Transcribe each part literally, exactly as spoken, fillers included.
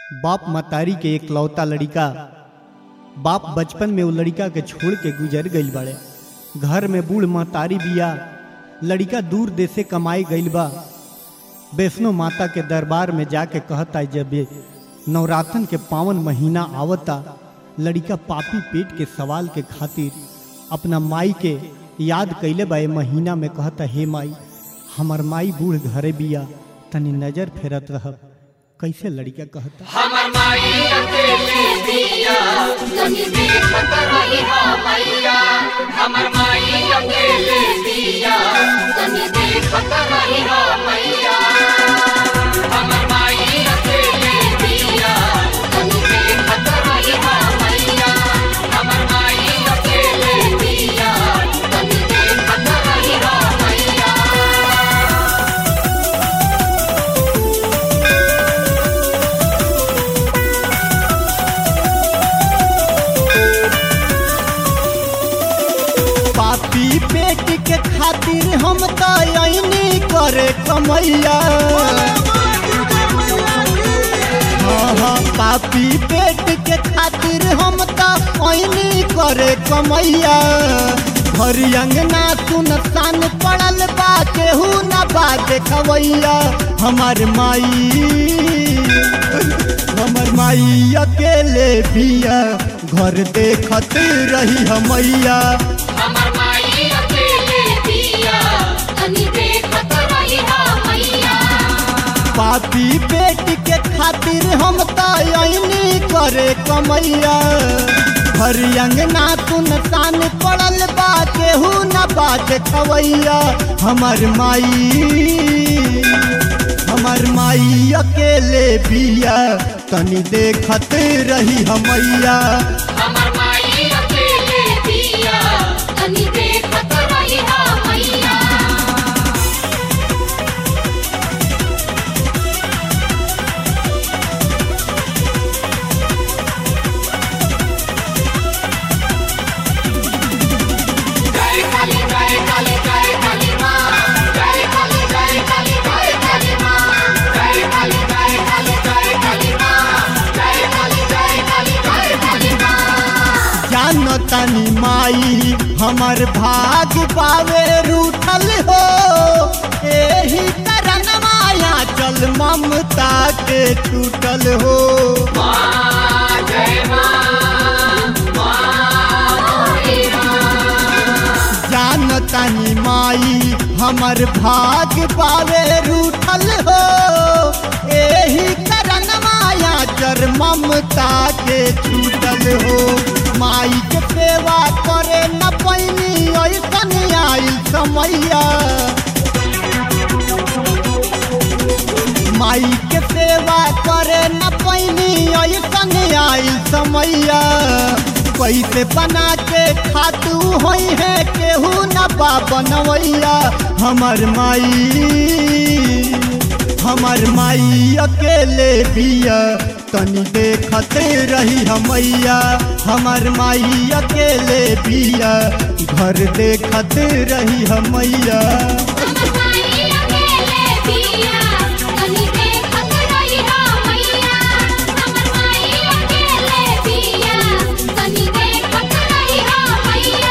बाप मतारी के एक लौता लड़िका। बाप बचपन में वो लड़िका के छोड़ के गुजर गईल बाड़े। घर में बूढ़ महतारी बिया, लड़िका दूर देश से कमाई गईल बा। वैष्णो माता के दरबार में जाके कहता है, जब ये नवरात्रन के पावन महीना आवता, लड़िका पापी पेट के सवाल के खातिर अपना माई के याद कैले बा। महीना में कहता, हे माई, हमर माई बूढ़ घरे बिया, तनी नजर फेरत रह। कैसे लड़िका कहता, हमर माई अकेले बिया, तनी देखत रही हा मैया। हमर माई अकेले बिया, तनी देखत रही हा मैया। हमर माई अकेले बिया, तनी देखत रही हा मैया। हमर माई अकेले बिया, तनी देखत रही हा मैया। पापी पेट के खातिर हम तैनी करे कमैया। हाँ हाँ, पापी पेट के खातिर हम तैनी करे कमैया। घर अंगना सुनसान पड़ल बा, केहू न बा देखवैया। हमार माई हमर माई अकेले बिया, घर देखत रही हमैया। हमर माई अकेले बिया, तनी देखत रही हा मैया। पापी पेट के खातिर हम तैनी करे कमैया। घर अंगना सुनसान पड़ल बा, केहू न बा देखवैया। हमर माई हमर माई अकेले बिया, तनी देखत रही हमैया। हमर माई अकेले बिया, तनी देखत रही हा मैया। जय काली जय काली जय काली माँ, जय काली जय काली जय काली माँ, जय काली जय काली जय काली माँ, जय काली जय काली जय काली माँ। जानतानी माई हमर भाग पावे रूठल हो, एही तरन माया चल ममता के टूटल हो। माँ जय माँ, माँ मोरी माँ। जानतानी माई हमर भाग पावे रूठल हो, एही तरन माया चल ममता के टूटल हो। माई के सेवा करे न पैनी, ऐसन आइल समैया। माई के सेवा करे न पैनी, ऐसन आइल समैया। कैसे बना के खातू होई है, केहू न बा बनवैया। हमर माई हमर माई अकेले बिया, तनी देखत रही हमैया। हमर माई अकेले बिया, घर देखत रही हमैया। हमर माई अकेले बिया, तनी देखत रही हा मैया। हमर माई अकेले बिया, तनी देखत रही हा मैया।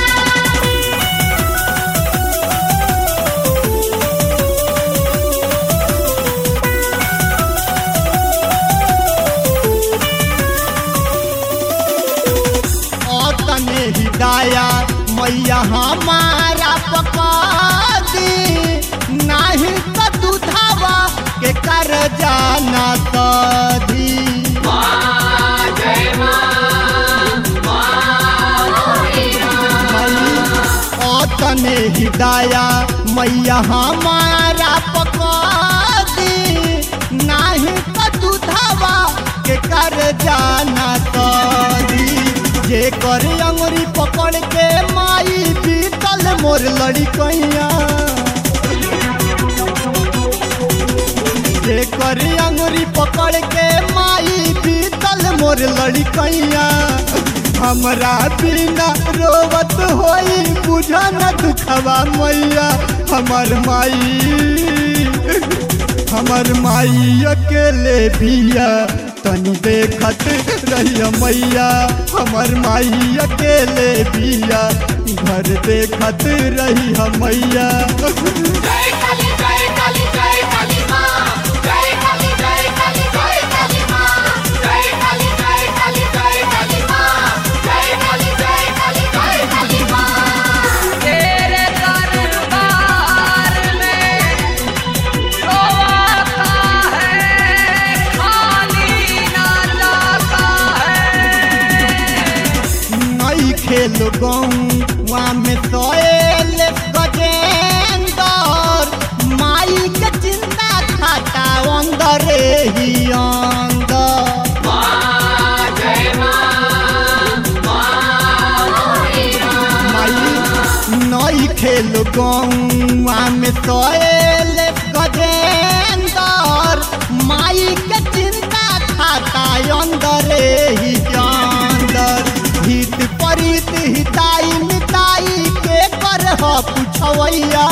तने हिदाया मैया हमारा पका दी, नाही तो दूधावा के कर जाना कदी। माँ जय माँ, माँ मोरी माँ। तने हिदाया मैया हमारा पका दी, नाही तो दूधावा के कर जाना कदी। जे कर अंगुरी पकड़ के माई बीतल मोर लड़िकैया। जे कर अंगुरी पकड़ के माई बीतल मोर लड़िकैया। हमरा बिना रोवत होई, बुझा न दुखवा मैया। हमर माई हमर माई अकेले बिया तनी देखत रही मैया हमर माई अकेले बिया घर देखत रही मैया। जय काली जय काली जय काली माँ जय काली जय काली जय काली माँ जय काली जय काली जय काली माँ जय काली जय काली जय काली माँ। तेरे दरबार में रोता है खाली ना जाता है। नई खेल गौवा में सोएल गजेंदर माई के चिंता खाता अंदर ही अंदर। माँ जय माँ माँ माई नई खेल गौवा में सोएल गजेंदर माई के चिंता खाता अंदर ही अंदर। हित परित हिताई मिताई के कर पूछवैया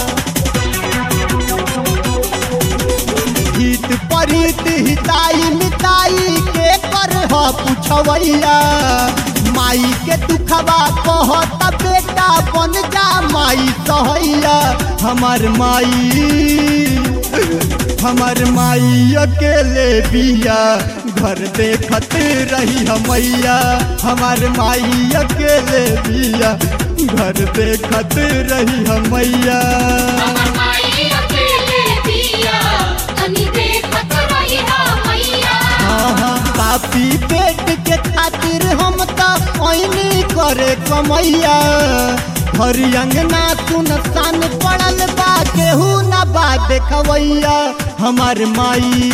हित परित हिताई मिताई के कर पूछवैया। माई के दुखवा कहत बेटा बन जा माई सहैया। हमार माई हमार माई अकेले बिया घर देखत रही मैया हमार माई अकेले बिया घर देखत रही मैया। हमर माई अकेले बिया तनी देखत रही मैया। हाँ पापी पेट के खातिर हम तो ओइनी करे कमैया। हर अंगना सुनसान पड़ल बा केहू ना बा देखवैया। हमार माई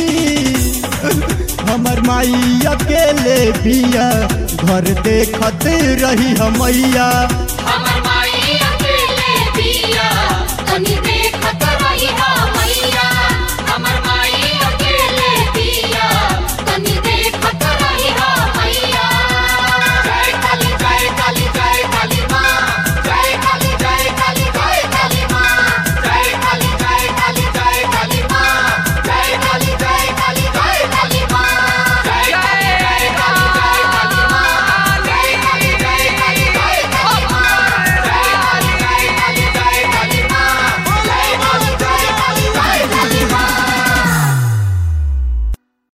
हमर माई अकेले बिया घर देखत रही मैया।